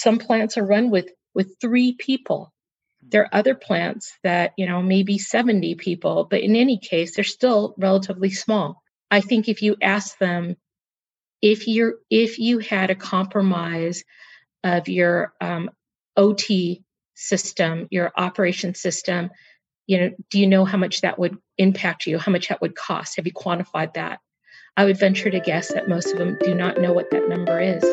some plants are run with 3 people. There are other plants that, maybe 70 people, but in any case, they're still relatively small. I think if you ask them, if you had a compromise of your OT system, your operation system, do you know how much that would impact you? How much that would cost? Have you quantified that? I would venture to guess that most of them do not know what that number is.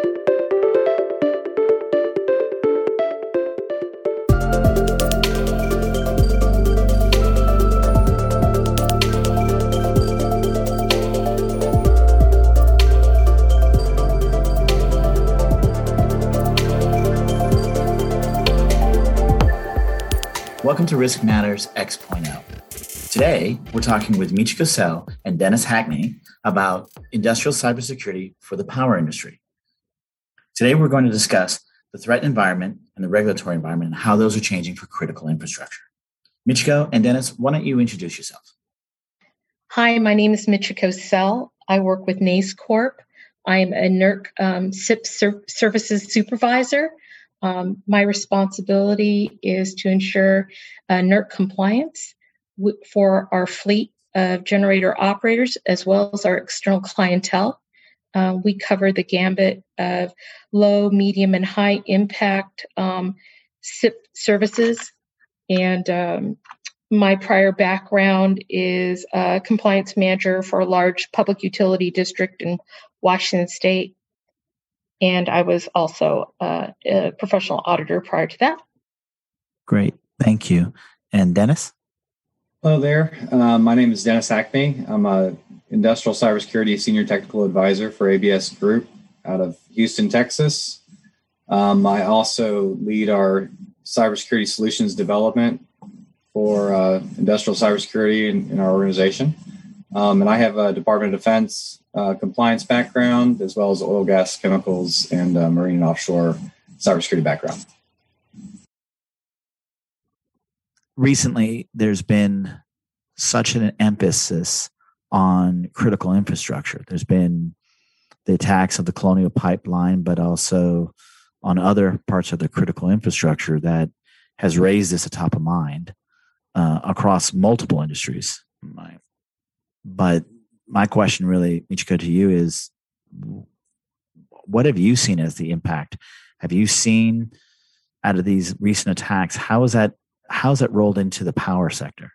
Welcome to Risk Matters X.0. Today, we're talking with Michiko Sell and Dennis Hackney about industrial cybersecurity for the power industry. Today, we're going to discuss the threat environment and the regulatory environment and how those are changing for critical infrastructure. Michiko and Dennis, why don't you introduce yourself? Hi, my name is Michiko Sell. I work with NACE Corp. I'm a NERC SIP services supervisor. My responsibility is to ensure NERC compliance for our fleet of generator operators as well as our external clientele. We cover the gambit of low, medium, and high impact SIP services. And my prior background is a compliance manager for a large public utility district in Washington State. And I was also a professional auditor prior to that. Great. Thank you. And Dennis? Hello there. My name is Dennis Hackney. I'm a industrial cybersecurity senior technical advisor for ABS Group out of Houston, Texas. I also lead our cybersecurity solutions development for industrial cybersecurity in our organization. And I have a Department of Defense compliance background, as well as oil, gas, chemicals, and marine and offshore cybersecurity background. Recently, there's been such an emphasis on critical infrastructure. There's been the attacks of the Colonial Pipeline, but also on other parts of the critical infrastructure that has raised this atop of mind across multiple industries. But my question really, Michiko, to you is, what have you seen as the impact? Have you seen out of these recent attacks, how's that rolled into the power sector?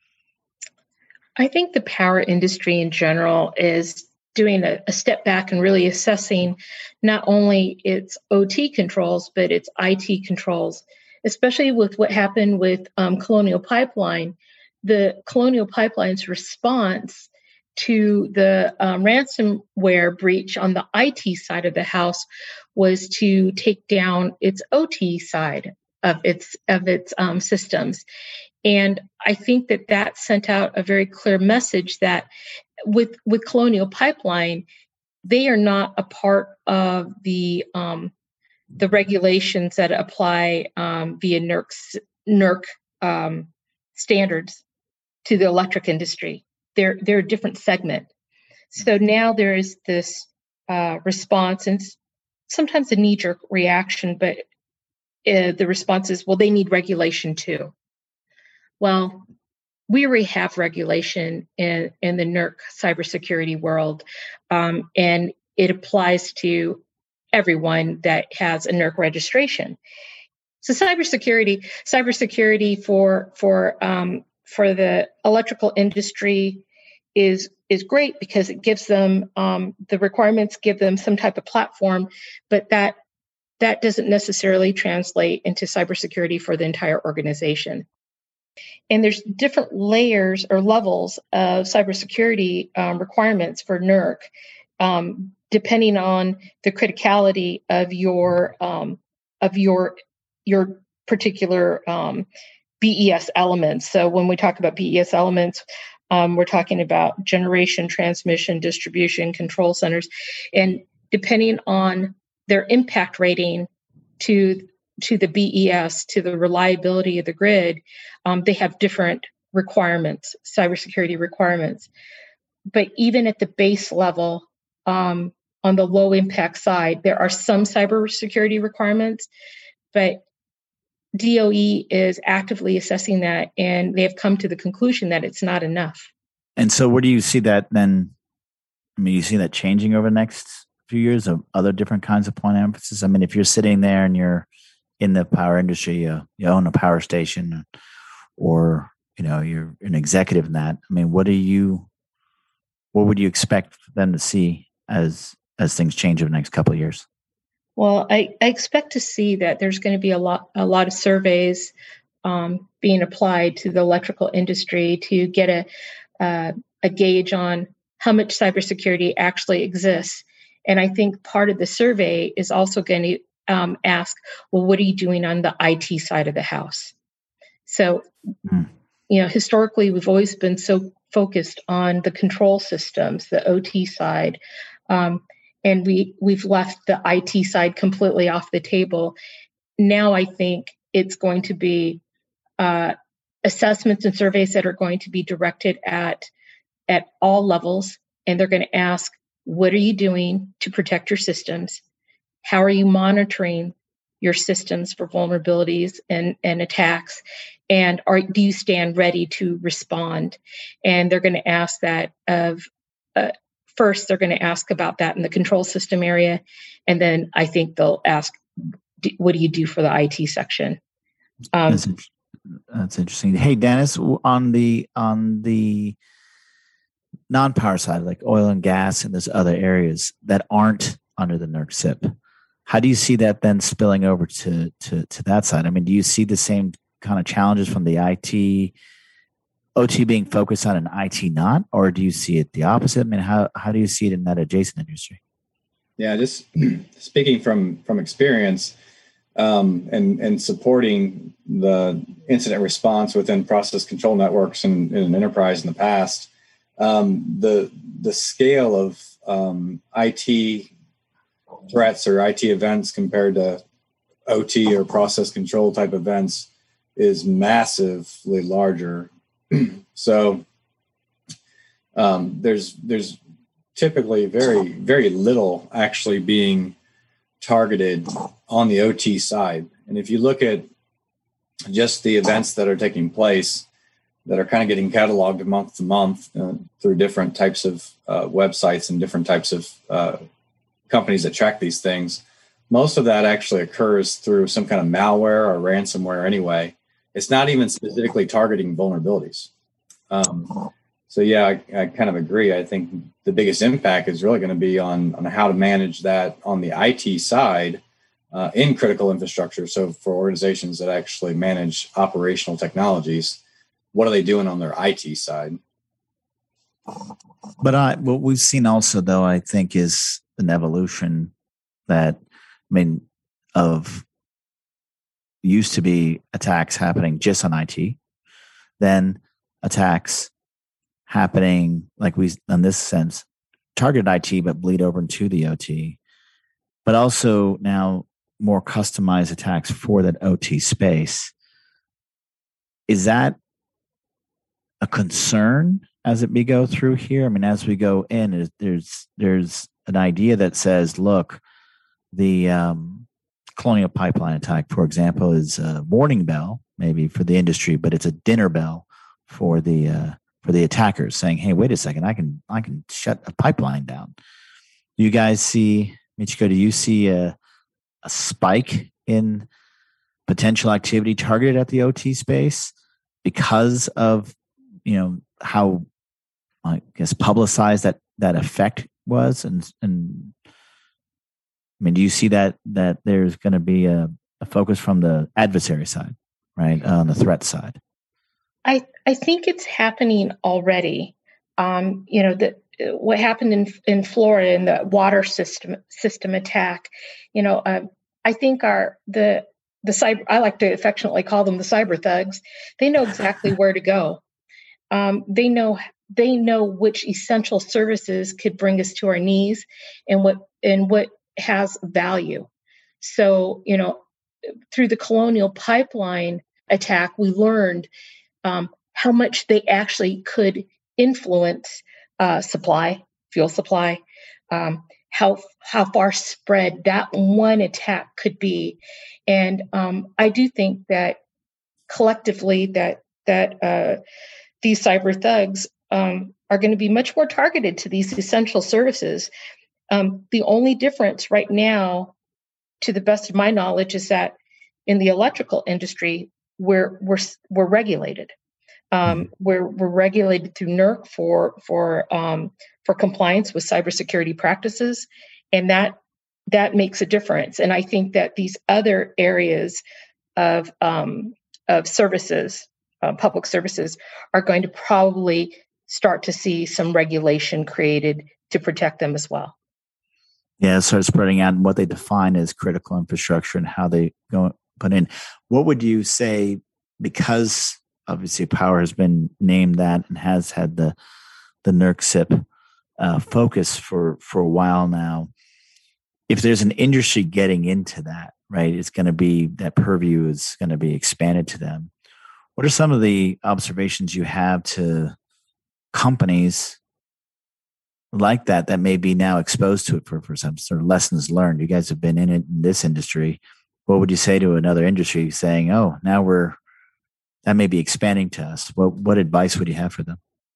I think the power industry in general is doing a step back and really assessing not only its OT controls, but its IT controls, especially with what happened with Colonial Pipeline. The Colonial Pipeline's response to the ransomware breach on the IT side of the house was to take down its OT side of its systems. And I think that sent out a very clear message that with Colonial Pipeline, they are not a part of the regulations that apply via NERC standards to the electric industry. They're a different segment. So now there is this response, and sometimes a knee-jerk reaction, but the response is, well, they need regulation too. Well, we already have regulation in the NERC cybersecurity world, and it applies to everyone that has a NERC registration. So cybersecurity for the electrical industry is great because it gives them the requirements give them some type of platform, but that doesn't necessarily translate into cybersecurity for the entire organization. And there's different layers or levels of cybersecurity requirements for NERC, depending on the criticality of your particular BES elements. So when we talk about BES elements, we're talking about generation, transmission, distribution, control centers, and depending on their impact rating to the BES, to the reliability of the grid, they have different requirements, cybersecurity requirements. But even at the base level, on the low impact side, there are some cybersecurity requirements, but DOE is actively assessing that, and they have come to the conclusion that it's not enough. And so, where do you see that then? I mean, you see that changing over the next few years of other different kinds of point of emphasis? I mean, if you're sitting there and you're in the power industry, you own a power station, or you're an executive in that. I mean, what would you expect them to see as things change over the next couple of years? Well, I expect to see that there's going to be a lot of surveys being applied to the electrical industry to get a gauge on how much cybersecurity actually exists. And I think part of the survey is also going to ask, well, what are you doing on the IT side of the house? So, historically, we've always been so focused on the control systems, the OT side. And we've left the IT side completely off the table. Now I think it's going to be assessments and surveys that are going to be directed at all levels, and they're going to ask, what are you doing to protect your systems? How are you monitoring your systems for vulnerabilities and attacks? And do you stand ready to respond? And they're going to ask that of first, they're going to ask about that in the control system area. And then I think they'll ask, what do you do for the IT section? That's interesting. Hey, Dennis, on the non-power side, like oil and gas and there's other areas that aren't under the NERC SIP, how do you see that then spilling over to that side? I mean, do you see the same kind of challenges from the OT being focused on an IT not, or do you see it the opposite? I mean, how do you see it in that adjacent industry? Yeah, just speaking from experience and supporting the incident response within process control networks in an enterprise in the past, the scale of IT threats or IT events compared to OT or process control type events is massively larger. So there's typically very, very little actually being targeted on the OT side. And if you look at just the events that are taking place that are kind of getting cataloged month to month through different types of websites and different types of companies that track these things, most of that actually occurs through some kind of malware or ransomware anyway. It's not even specifically targeting vulnerabilities. So yeah, I kind of agree. I think the biggest impact is really going to be on how to manage that on the IT side in critical infrastructure. So for organizations that actually manage operational technologies, what are they doing on their IT side? But what we've seen also, though, I think is an evolution that, of used to be attacks happening just on IT, then attacks happening, like we, in this sense, target IT, but bleed over into the OT, but also now more customized attacks for that OT space. Is that a concern as we go through here? I mean, as we go in, there's an idea that says, look, the Colonial Pipeline attack, for example, is a warning bell maybe for the industry, but it's a dinner bell for the attackers, saying, "Hey, wait a second, I can shut a pipeline down." Do you guys see, Michiko? Do you see a spike in potential activity targeted at the OT space because of how, I guess, publicized that effect was, and do you see that there's going to be a focus from the adversary side, right, on the threat side? I think it's happening already. What happened in Florida in the water system attack. I think the cyber, I like to affectionately call them the cyber thugs. They know exactly where to go. They know which essential services could bring us to our knees, and what has value. So through the Colonial Pipeline attack, we learned how much they actually could influence fuel supply, how far spread that one attack could be. And I do think that collectively that these cyber thugs are going to be much more targeted to these essential services. The only difference right now, to the best of my knowledge, is that in the electrical industry, we're regulated. We're regulated through NERC for compliance with cybersecurity practices, and that makes a difference. And I think that these other areas of services, public services, are going to probably start to see some regulation created to protect them as well. Yeah, start spreading out what they define as critical infrastructure and how they go put in. What would you say, because obviously power has been named that and has had the NERC-CIP focus for a while now, if there's an industry getting into that, right, it's going to be, that purview is going to be expanded to them. What are some of the observations you have to companies like that may be now exposed to it for some sort of lessons learned? You guys have been in it in this industry. What would you say to another industry saying, oh, now that may be expanding to us? What advice would you have for them?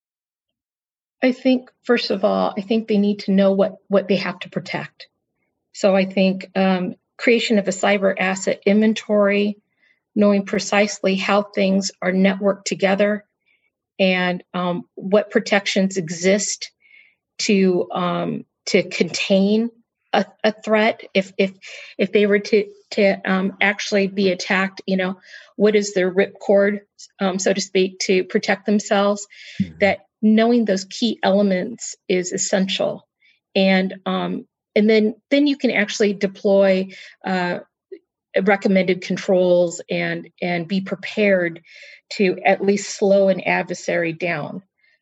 I think, first of all, they need to know what they have to protect. So I think creation of a cyber asset inventory, knowing precisely how things are networked together, and what protections exist to contain a threat. If they were to actually be attacked, what is their ripcord, so to speak, to protect themselves? Mm-hmm. That knowing those key elements is essential, and then you can actually deploy recommended controls and be prepared to at least slow an adversary down.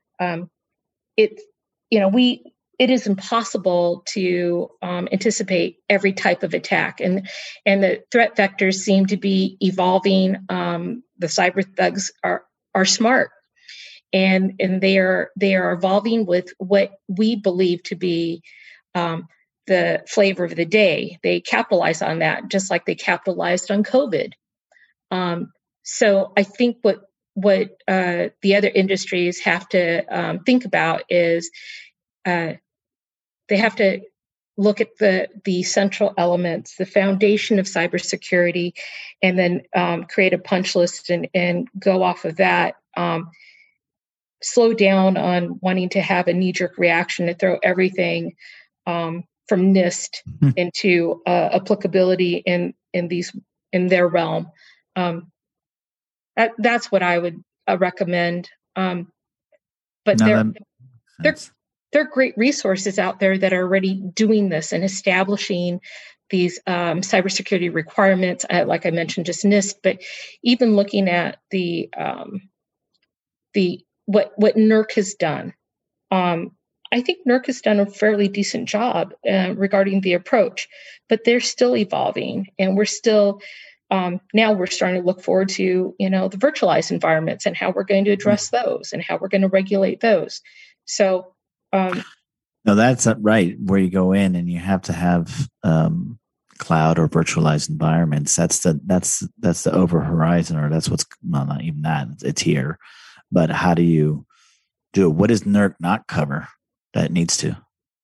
It is impossible to anticipate every type of attack, and the threat vectors seem to be evolving. The cyber thugs are smart, and they are evolving with what we believe to be the flavor of the day. They capitalize on that, just like they capitalized on COVID. So I think what the other industries have to think about is they have to look at the central elements, the foundation of cybersecurity, and then create a punch list and go off of that. Slow down on wanting to have a knee-jerk reaction to throw everything from NIST into applicability in their realm. That's what I would recommend. But there are great resources out there that are already doing this and establishing these cybersecurity requirements, like I mentioned, just NIST. But even looking at the what NERC has done, I think NERC has done a fairly decent job regarding the approach, but they're still evolving, and we're still now we're starting to look forward to the virtualized environments and how we're going to address those and how we're going to regulate those. So. No, that's right. Where you go in and you have to have cloud or virtualized environments. That's the over horizon, or that's what's, well, not even that. It's here, but how do you do it? What does NERC not cover that it needs to?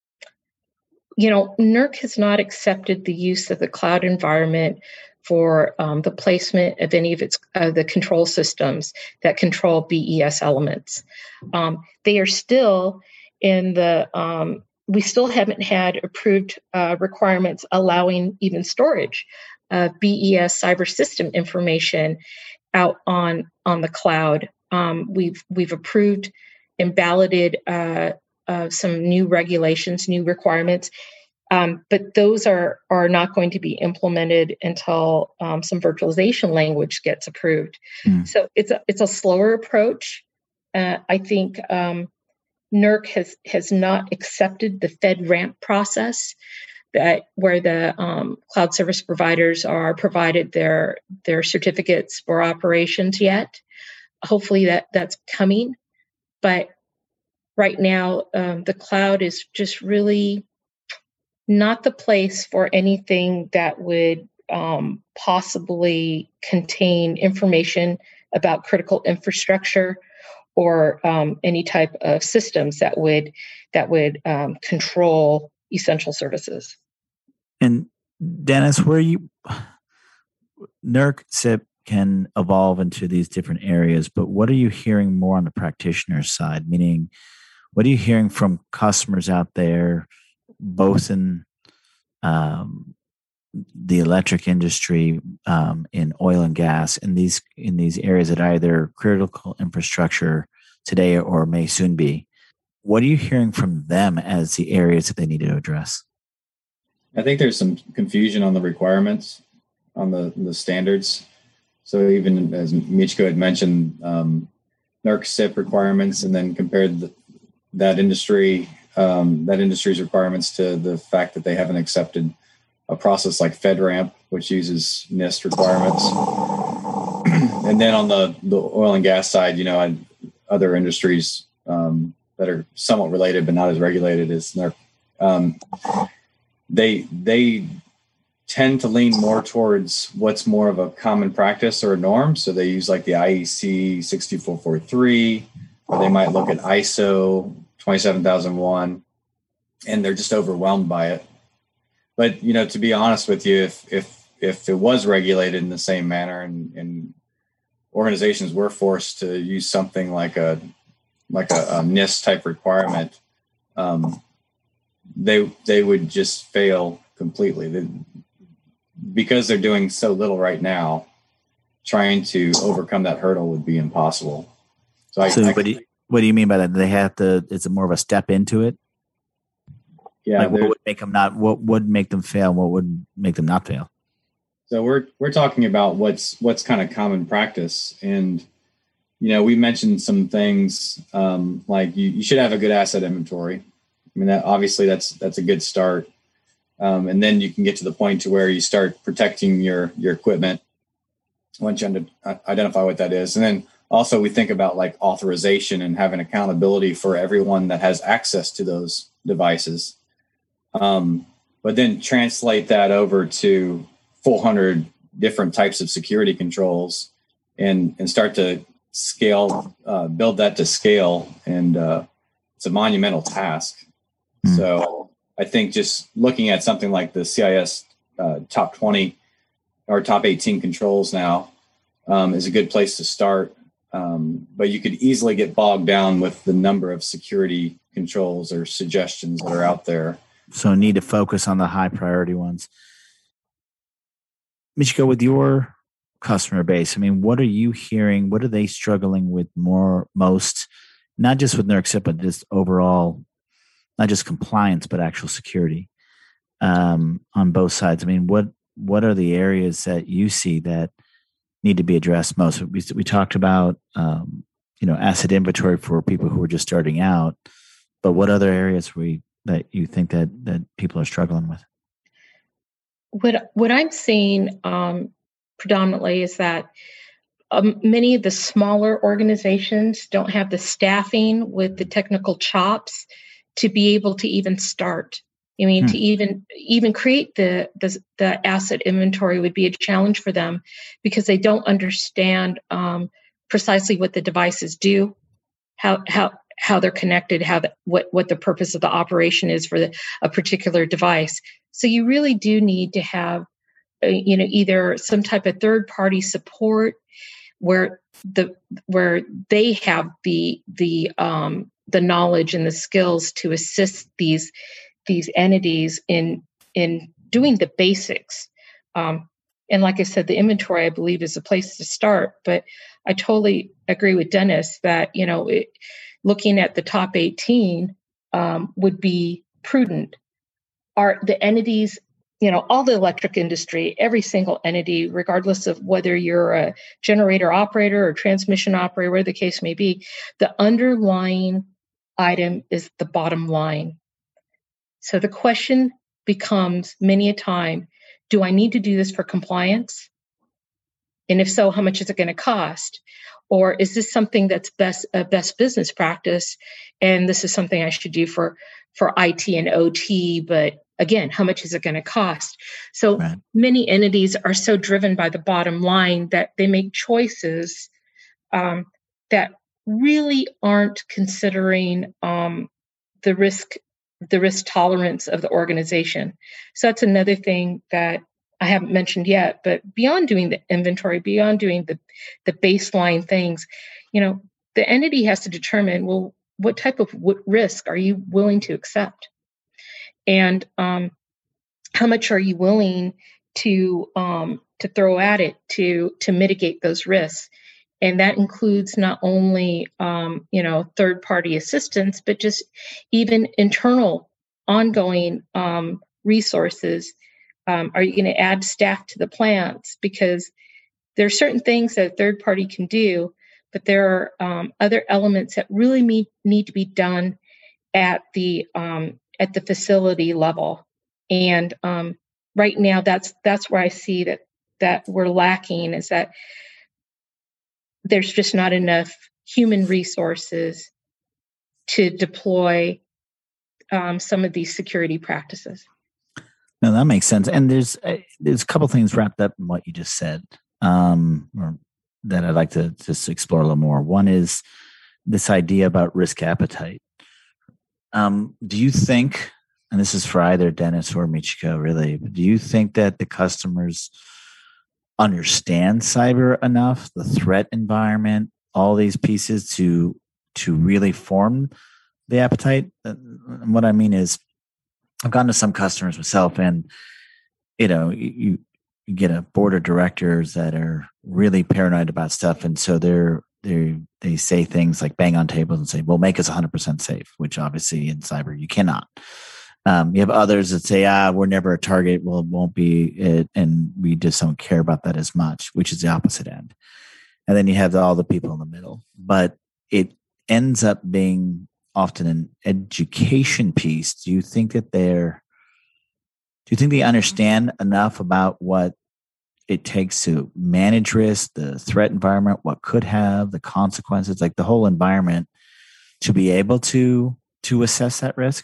NERC has not accepted the use of the cloud environment for the placement of any of its the control systems that control BES elements. They are still in the we still haven't had approved requirements allowing even storage of BES cyber system information out on the cloud. We've approved and validated some new regulations, new requirements, but those are not going to be implemented until some virtualization language gets approved. So it's a slower approach. I think NERC has not accepted the FedRAMP process, where the cloud service providers are provided their certificates for operations yet. Hopefully that's coming, but right now the cloud is just really not the place for anything that would possibly contain information about critical infrastructure or any type of systems that would control essential services. And Dennis, NERC CIP can evolve into these different areas, but what are you hearing more on the practitioner side? Meaning, what are you hearing from customers out there, both in the electric industry, in oil and gas, in these areas that are either critical infrastructure today or may soon be? What are you hearing from them as the areas that they need to address? I think there's some confusion on the requirements, on the standards. So even as Michiko had mentioned, NERC CIP requirements, and then compared that industry's requirements to the fact that they haven't accepted a process like FedRAMP, which uses NIST requirements. And then on the oil and gas side, other industries that are somewhat related but not as regulated as NERC, they tend to lean more towards what's more of a common practice or a norm. So they use like the IEC 62443, or they might look at ISO 27001, and they're just overwhelmed by it. But, to be honest with you, if it was regulated in the same manner and organizations were forced to use something like a NIST type requirement, they would just fail completely. Because they're doing so little right now, trying to overcome that hurdle would be impossible. What do you mean by that? They have to. It's more of a step into it. Yeah. Like what would make them not? What would make them fail? What would make them not fail? So we're talking about what's kind of common practice, and we mentioned some things like you should have a good asset inventory. I mean, that's a good start. And then you can get to the point to where you start protecting your equipment once you identify what that is. And then also we think about like authorization and having accountability for everyone that has access to those devices. But then translate that over to 400 different types of security controls and start to scale, build that to scale. And it's a monumental task. Mm-hmm. So I think just looking at something like the CIS top 20 or top 18 controls now is a good place to start. But you could easily get bogged down with the number of security controls or suggestions that are out there. So need to focus on the high priority ones. Michiko, with your customer base, I mean, what are you hearing? What are they struggling with most, not just with NERC CIP, but just overall, not just compliance, but actual security on both sides? I mean, what are the areas that you see that need to be addressed most? We talked about, asset inventory for people who are just starting out, but what other areas that you think that people are struggling with? What I'm seeing predominantly is that many of the smaller organizations don't have the staffing with the technical chops to be able to even start. I mean, to even create the asset inventory would be a challenge for them because they don't understand precisely what the devices do, how they're connected, what the purpose of the operation is for a particular device. So you really do need to have, either some type of third party support where they have the knowledge and the skills to assist these entities in doing the basics. And like I said, the inventory, I believe, is a place to start. But I totally agree with Dennis that, looking at the top 18 would be prudent. Are the entities, all the electric industry, every single entity, regardless of whether you're a generator operator or transmission operator, whatever the case may be, the underlying item is the bottom line. So the question becomes many a time, do I need to do this for compliance? And if so, how much is it going to cost? Or is this something that's best business practice? And this is something I should do for IT and OT, but again, how much is it going to cost? So Right. many entities are so driven by the bottom line that they make choices that really aren't considering the risk tolerance of the organization. So that's another thing that I haven't mentioned yet. But beyond doing the inventory, beyond doing the baseline things, the entity has to determine, well, what type of risk are you willing to accept, and how much are you willing to throw at it to mitigate those risks. And that includes not only, third-party assistance, but just even internal, ongoing resources. Are you going to add staff to the plants? Because there are certain things that a third party can do, but there are other elements that really need to be done at the facility level. And right now, that's where I see that we're lacking, is that there's just not enough human resources to deploy some of these security practices. No, that makes sense. And there's a couple things wrapped up in what you just said, or that I'd like to just explore a little more. One is this idea about risk appetite. Do you think, and this is for either Dennis or Michiko really, but do you think that the customers understand cyber enough, the threat environment, all these pieces to really form the appetite? And what I mean is, I've gone to some customers myself, and you get a board of directors that are really paranoid about stuff, and so they say things like bang on tables and say, "Well, make us 100% safe," which obviously in cyber you cannot. You have others that say, "We're never a target. Well, it won't be it, and we just don't care about that as much," which is the opposite end. And then you have all the people in the middle, but it ends up being often an education piece. Do you think they understand enough about what it takes to manage risk, the threat environment, what could have the consequences, like the whole environment, to be able to assess that risk?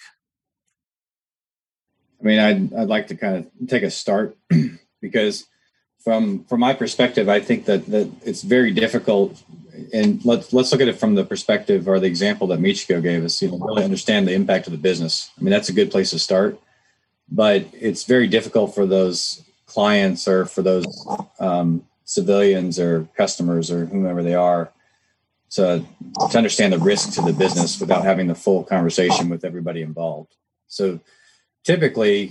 I mean, I'd like to kind of take a start because from my perspective, I think that it's very difficult. And let's look at it from the perspective or the example that Michiko gave us, really understand the impact of the business. I mean, that's a good place to start, but it's very difficult for those clients or for those civilians or customers or whomever they are to understand the risk to the business without having the full conversation with everybody involved. So typically,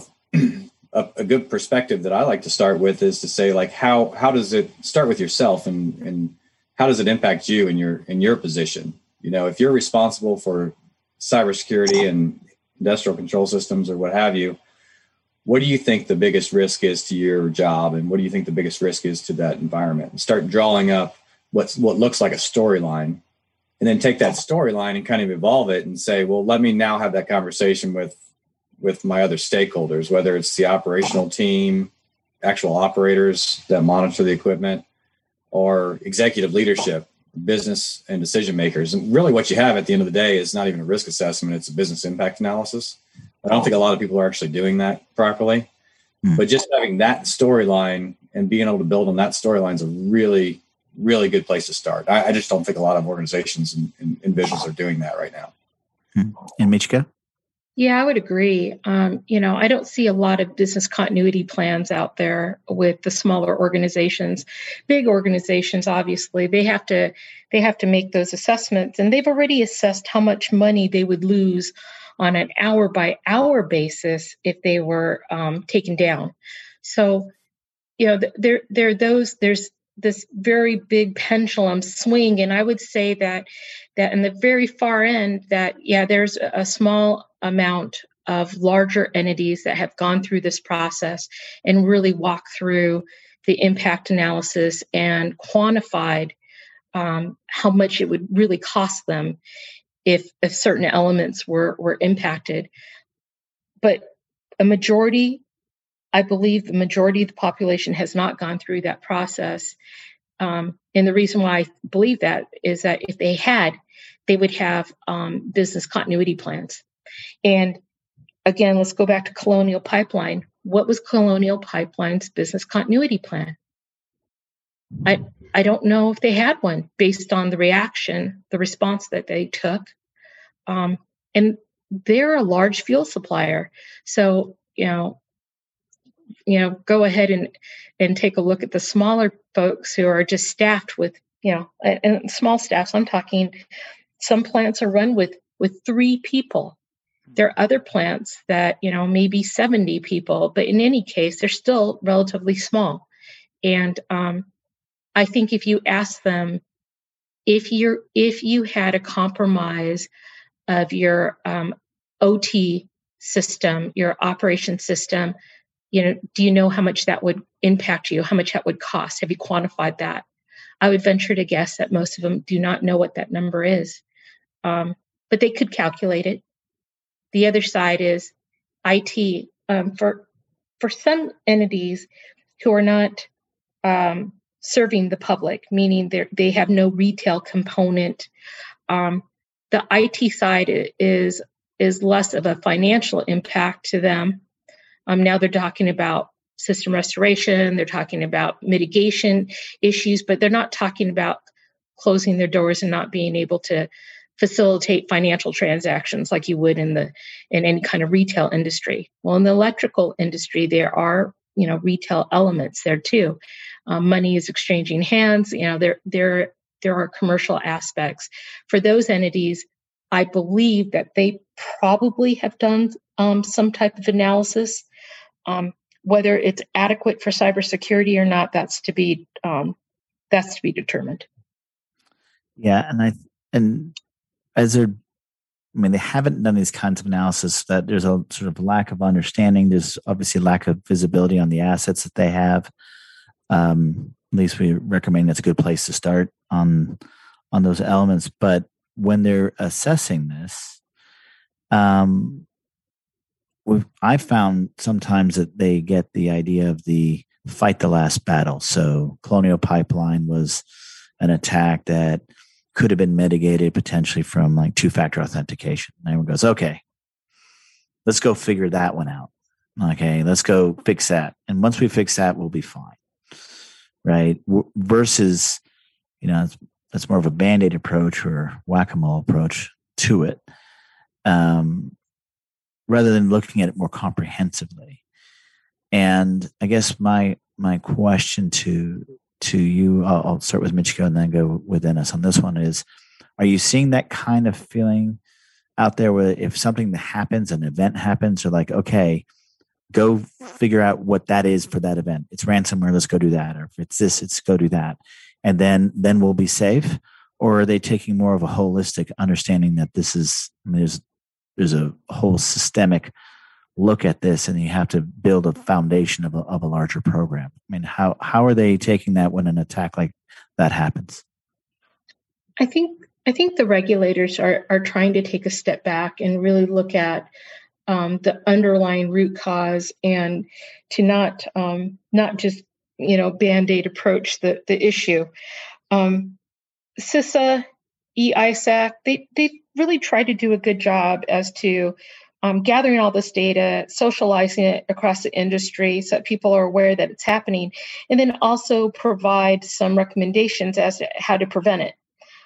a good perspective that I like to start with is to say, like, how does it start with yourself and how does it impact you in your position? If you're responsible for cybersecurity and industrial control systems or what have you, what do you think the biggest risk is to your job? And what do you think the biggest risk is to that environment? And start drawing up what looks like a storyline, and then take that storyline and kind of evolve it and say, well, let me now have that conversation with my other stakeholders, whether it's the operational team, actual operators that monitor the equipment, or executive leadership, business and decision makers. And really what you have at the end of the day is not even a risk assessment, it's a business impact analysis. I don't think a lot of people are actually doing that properly. But just having that storyline and being able to build on that storyline is a really, really good place to start. I just don't think a lot of organizations and business are doing that right now. And Michiko? Yeah, I would agree. I don't see a lot of business continuity plans out there with the smaller organizations. Big organizations, obviously, they have to make those assessments, and they've already assessed how much money they would lose on an hour-by-hour basis if they were taken down. So, there's this very big pendulum swing, and I would say that in the very far end, there's a small amount of larger entities that have gone through this process and really walked through the impact analysis and quantified how much it would really cost them if certain elements were impacted. But I believe the majority of the population has not gone through that process. And the reason why I believe that is that if they had, they would have business continuity plans. And again, let's go back to Colonial Pipeline. What was Colonial Pipeline's business continuity plan? I don't know if they had one based on the response that they took. And they're a large fuel supplier. So, go ahead and take a look at the smaller folks who are just staffed with, and small staffs. I'm talking, some plants are run with 3 people. There are other plants that, maybe 70 people, but in any case, they're still relatively small. And I think if you ask them, if you had a compromise of your OT system, your operation system, do you know how much that would impact you? How much that would cost? Have you quantified that? I would venture to guess that most of them do not know what that number is, but they could calculate it. The other side is IT. For some entities who are not serving the public, meaning they have no retail component, the IT side is less of a financial impact to them. Now they're talking about system restoration, they're talking about mitigation issues, but they're not talking about closing their doors and not being able to facilitate financial transactions like you would in any kind of retail industry. Well, in the electrical industry, there are retail elements there too. Money is exchanging hands. There are commercial aspects for those entities. I believe that they probably have done some type of analysis. Whether it's adequate for cybersecurity or not, that's to be determined. Yeah, and as they haven't done these kinds of analysis, that there's a sort of lack of understanding. There's obviously lack of visibility on the assets that they have. At least we recommend that's a good place to start on those elements. But when they're assessing this, I found sometimes that they get the idea of the fight the last battle. So Colonial Pipeline was an attack that could have been mitigated potentially from like 2-factor authentication. And everyone goes, okay, let's go figure that one out. Okay, let's go fix that. And once we fix that, we'll be fine. Right? Versus, that's more of a Band-Aid approach or whack-a-mole approach to it. Rather than looking at it more comprehensively. And I guess my question to you, I'll start with Michiko and then go with Dennis on this one is, are you seeing that kind of feeling out there where if something happens, an event happens, you're like, okay, go figure out what that is for that event. It's ransomware, let's go do that. Or if it's this, it's go do that. And then we'll be safe? Or are they taking more of a holistic understanding that this is, there's a whole systemic look at this, and you have to build a foundation of a larger program? How are they taking that when an attack like that happens? I think the regulators are trying to take a step back and really look at the underlying root cause, and to not just Band-Aid approach the issue. CISA, EISAC, they really try to do a good job as to gathering all this data, socializing it across the industry so that people are aware that it's happening, and then also provide some recommendations as to how to prevent it.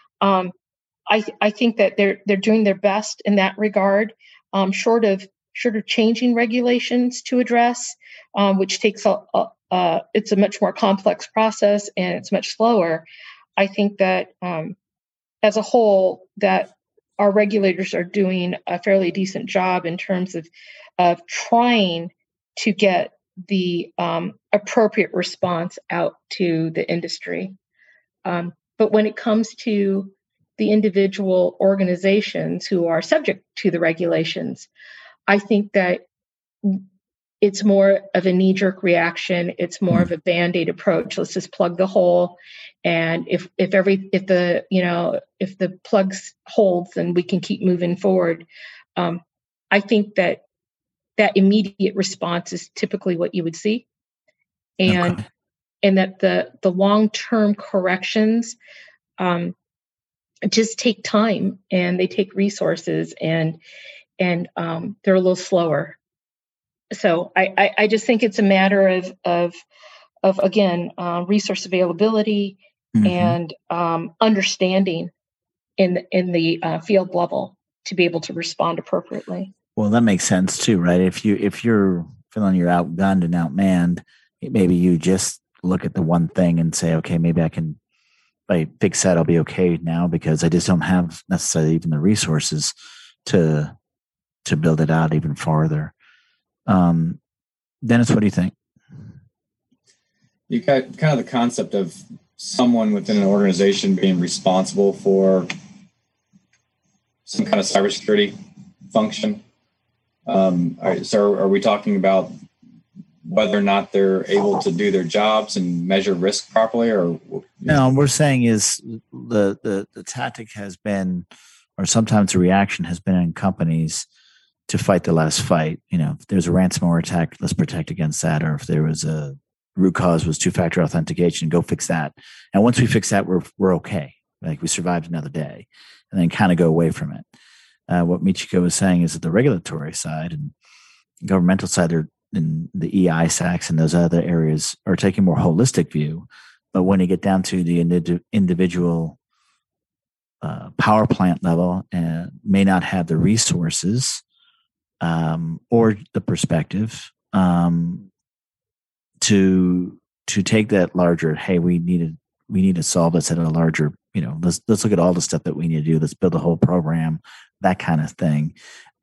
I think that they're doing their best in that regard, short of changing regulations to address, which takes it's a much more complex process and it's much slower. I think that as a whole, that our regulators are doing a fairly decent job in terms of trying to get the appropriate response out to the industry. But when it comes to the individual organizations who are subject to the regulations, I think that it's more of a knee-jerk reaction. It's more of a Band-Aid approach. Let's just plug the hole, and if the plugs holds, then we can keep moving forward. I think that immediate response is typically what you would see, and that the long-term corrections just take time, and they take resources, and and they're a little slower. So I just think it's a matter of again, resource availability and understanding in the field level to be able to respond appropriately. Well, that makes sense too, right? If you're feeling you're outgunned and outmanned, maybe you just look at the one thing and say, okay, maybe if I fix that, I'll be okay now, because I just don't have necessarily even the resources to build it out even farther. Dennis, what do you think? You got kind of the concept of someone within an organization being responsible for some kind of cybersecurity function. So are we talking about whether or not they're able to do their jobs and measure risk properly? Or no, we're saying is the tactic has been, or sometimes the reaction has been in companies to fight the last fight. If there's a ransomware attack, let's protect against that. Or if there was a root cause was two-factor authentication, go fix that. And once we fix that, we're okay. Like we survived another day, and then kind of go away from it. What Michiko was saying is that the regulatory side and governmental side, they're in the EISACs and those other areas are taking a more holistic view. But when you get down to the individual power plant level, may not have the resources or the perspective to take that larger, hey, we need to solve this at a larger, let's look at all the stuff that we need to do. Let's build a whole program, that kind of thing.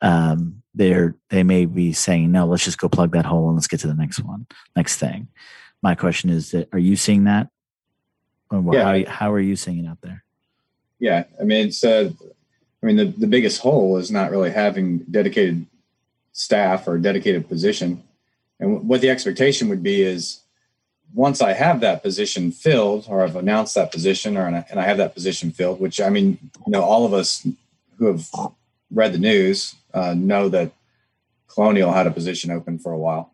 They may be saying, no, let's just go plug that hole and let's get to the next thing. My question is that, are you seeing that? Or how are you seeing it out there? Yeah. I mean, the biggest hole is not really having dedicated staff or dedicated position. And what the expectation would be is, once I have that position filled, or I've announced that position, and I have that position filled, which all of us who have read the news know that Colonial had a position open for a while.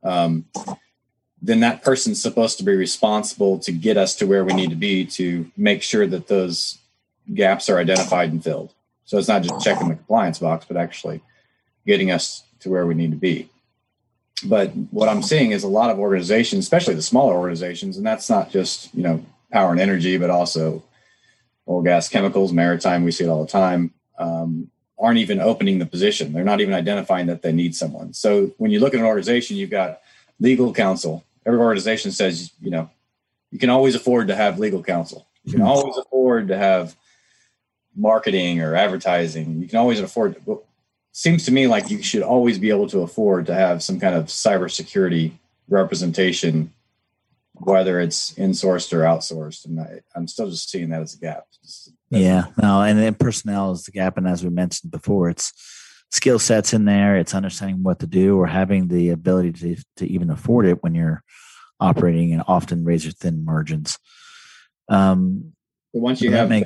Then that person's supposed to be responsible to get us to where we need to be to make sure that those gaps are identified and filled. So it's not just checking the compliance box, but actually getting us to where we need to be. But what I'm seeing is a lot of organizations, especially the smaller organizations, and that's not just, power and energy, but also oil, gas, chemicals, maritime, we see it all the time, aren't even opening the position. They're not even identifying that they need someone. So when you look at an organization, you've got legal counsel. Every organization says, you can always afford to have legal counsel. You can always afford to have marketing or advertising. You can always afford seems to me like you should always be able to afford to have some kind of cybersecurity representation, whether it's insourced or outsourced. And I'm still just seeing that as a gap. Yeah, no, and then personnel is the gap. And as we mentioned before, it's skill sets in there. It's understanding what to do, or having the ability to even afford it when you're operating in often razor thin margins. But once you have,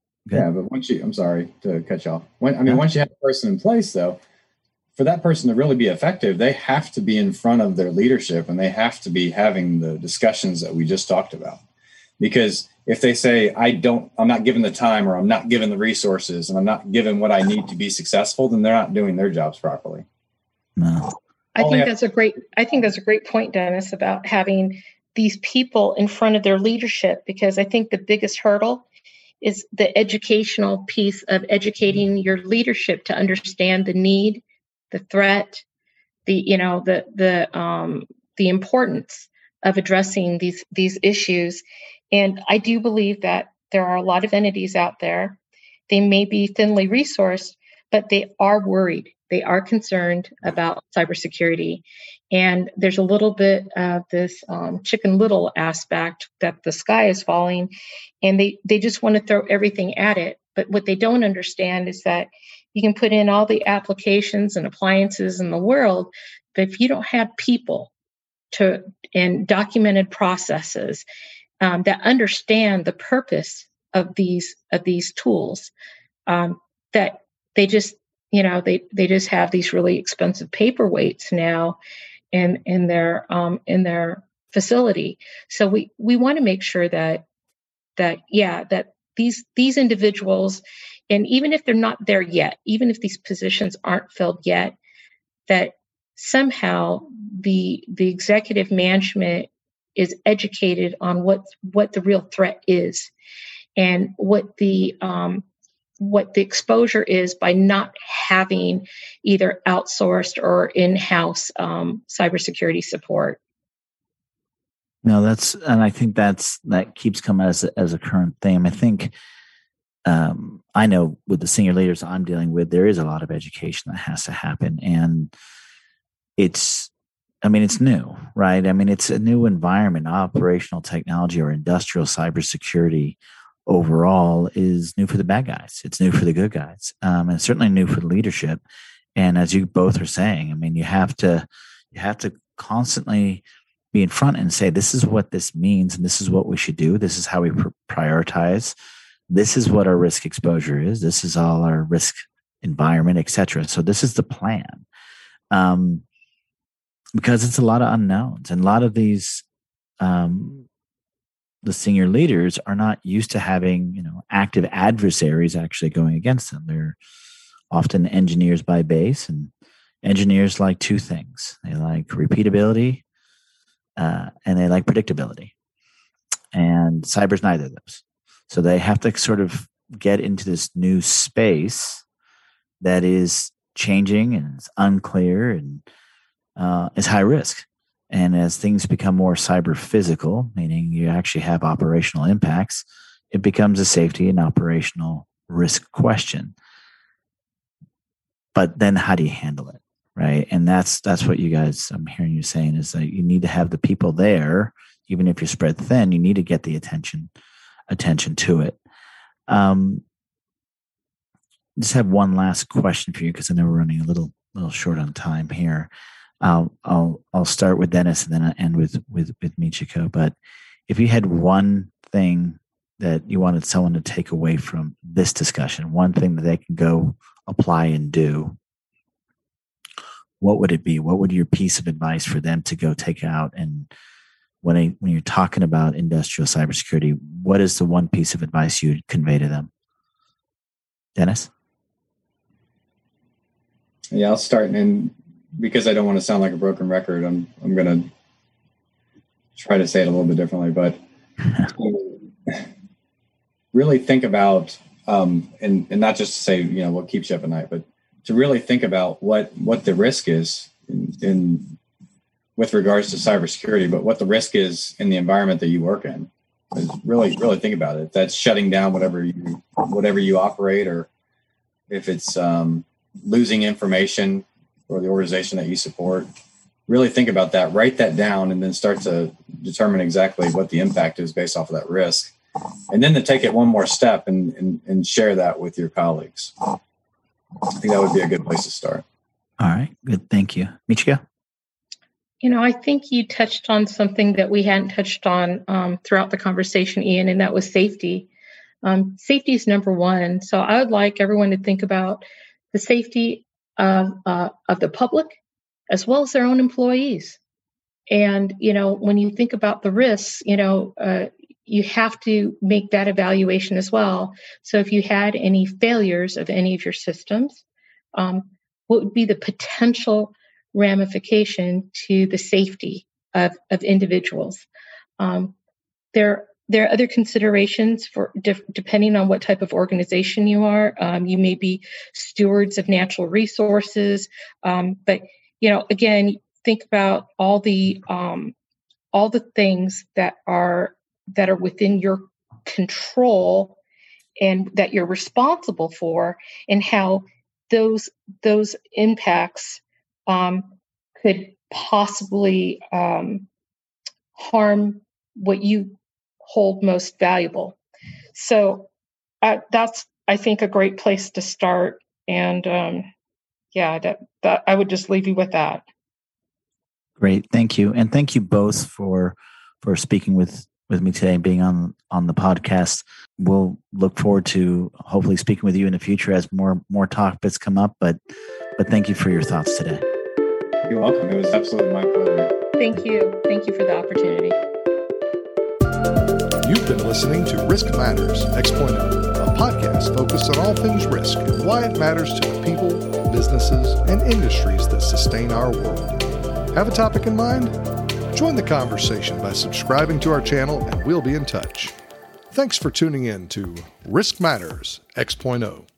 I'm sorry to cut you off. Once you have a person in place, though, for that person to really be effective, they have to be in front of their leadership, and they have to be having the discussions that we just talked about. Because if they say, I'm not given the time, or I'm not given the resources, and I'm not given what I need to be successful, then they're not doing their jobs properly. No. I think that's a great point, Dennis, about having these people in front of their leadership, because I think the biggest hurdle is the educational piece of educating your leadership to understand the need, the threat, the importance of addressing these issues. And I do believe that there are a lot of entities out there. They may be thinly resourced, but they are worried. They are concerned about cybersecurity. And there's a little bit of this Chicken Little aspect that the sky is falling, and they just want to throw everything at it. But what they don't understand is that you can put in all the applications and appliances in the world, but if you don't have people and documented processes that understand the purpose of these tools, that they just they just have these really expensive paperweights now in their facility. So we want to make sure that these individuals, and even if they're not there yet, even if these positions aren't filled yet, that somehow the executive management is educated on what the real threat is and what the exposure is by not having either outsourced or in-house cybersecurity support. No, and I think that keeps coming as a current theme. I think I know with the senior leaders I'm dealing with, there is a lot of education that has to happen, and it's new, right? I mean, it's a new environment. Operational technology or industrial cybersecurity overall is new for the bad guys. It's new for the good guys, and it's certainly new for the leadership. And as you both are saying, I mean, you have to constantly be in front and say, this is what this means, and this is what we should do. This is how we prioritize. This is what our risk exposure is. This is all our risk environment, et cetera. So this is the plan. Because it's a lot of unknowns, and a lot of these, the senior leaders are not used to having, active adversaries actually going against them. They're often engineers by base, and engineers like two things. They like repeatability, and they like predictability. And cyber's neither of those. So they have to sort of get into this new space that is changing and it's unclear and is high risk. And as things become more cyber physical, meaning you actually have operational impacts, it becomes a safety and operational risk question. But then how do you handle it? Right. And that's what you guys, I'm hearing you saying, is that you need to have the people there, even if you're spread thin, you need to get the attention to it. Just have one last question for you, because I know we're running a little short on time here. I'll start with Dennis and then I'll end with Michiko. But if you had one thing that you wanted someone to take away from this discussion, one thing that they can go apply and do, what would it be? What would your piece of advice for them to go take out? And when you're talking about industrial cybersecurity, what is the one piece of advice you'd convey to them? Dennis? Yeah, I'll start, and because I don't want to sound like a broken record, I'm going to try to say it a little bit differently, but really think about, and not just to say, what keeps you up at night, but to really think about what the risk is in with regards to cybersecurity, but what the risk is in the environment that you work in. Really, really think about it. If that's shutting down whatever you operate, or if it's losing information or the organization that you support, really think about that, write that down, and then start to determine exactly what the impact is based off of that risk. And then to take it one more step and share that with your colleagues. I think that would be a good place to start. All right, good. Thank you. Michiko? I think you touched on something that we hadn't touched on throughout the conversation, Ian, and that was safety. Safety is number one. So I would like everyone to think about the safety of the public as well as their own employees. And, when you think about the risks, you have to make that evaluation as well. So if you had any failures of any of your systems, what would be the potential ramification to the safety of individuals? There are other considerations for depending on what type of organization you are. You may be stewards of natural resources, but again, think about all the things that are within your control and that you're responsible for, and how those impacts could possibly harm what you hold most valuable. So that's, I think, a great place to start. And that I would just leave you with that. Great, thank you, and thank you both for speaking with me today and being on the podcast. We'll look forward to hopefully speaking with you in the future as more topics come up. But thank you for your thoughts today. You're welcome. It was absolutely my pleasure. Thank you. Thank you for the opportunity. You You've been listening to Risk Matters X.0, a podcast focused on all things risk and why it matters to the people, businesses, and industries that sustain our world. Have a topic in mind? Join the conversation by subscribing to our channel and we'll be in touch. Thanks for tuning in to Risk Matters X.0.